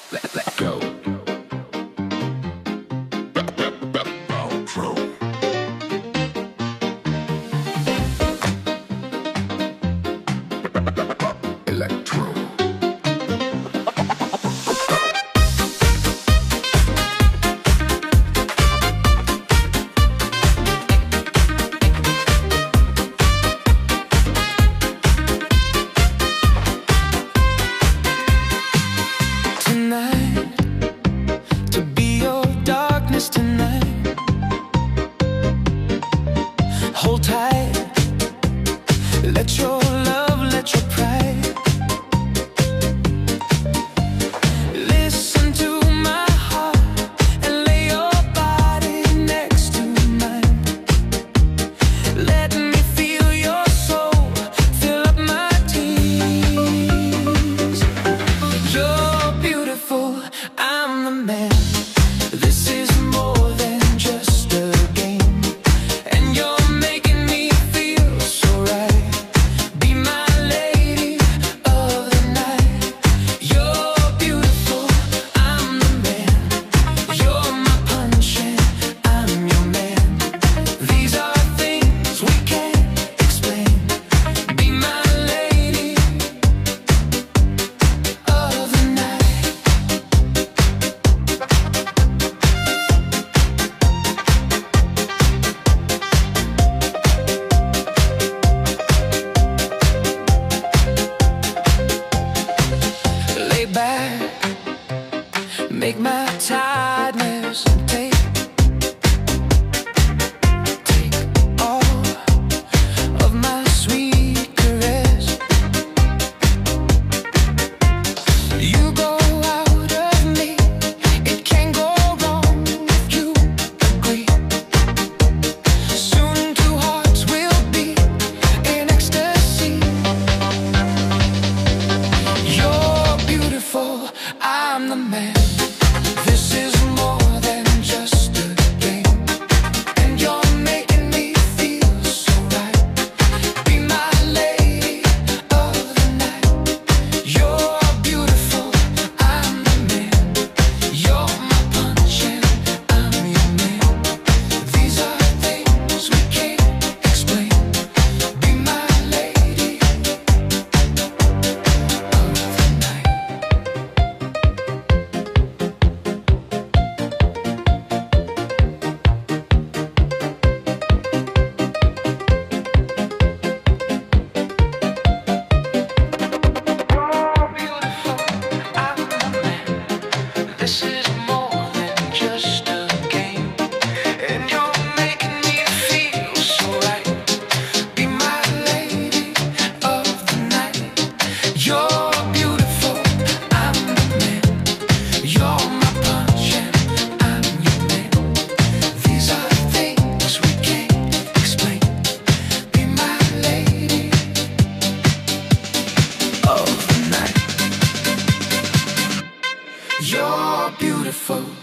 Let go. Outro. Electro. Tonight, hold tight, let your love, let your pride listen to my heart and lay your body next to mine. Let me feel your soul fill up my tears. You're beautiful, I'm the man. This is more than just a game, and you're making me feel so right. Be my lady of the night. You're beautiful, I'm the man. You're my punch and I'm your man. These are things we can't explain. Be my lady of the night. Lay back, make my tiredness take all of my sweet caress. You go out of me, it can't go wrong if you agree. Soon two hearts will be in ecstasy. You're beautiful, I'm the man. This is more than just a game, and you're making me feel so right. Be my lady of the night. You're beautiful, I'm the man. You're my punch and I'm your man. These are things we can't explain. Be my lady of the night. This is more than just a game, and you're making me feel so right. Be my lady of the night. You're beautiful, I'm the man. You're my punch and I'm your man. These are things we can't explain. Be my lady of the night. You're beautiful,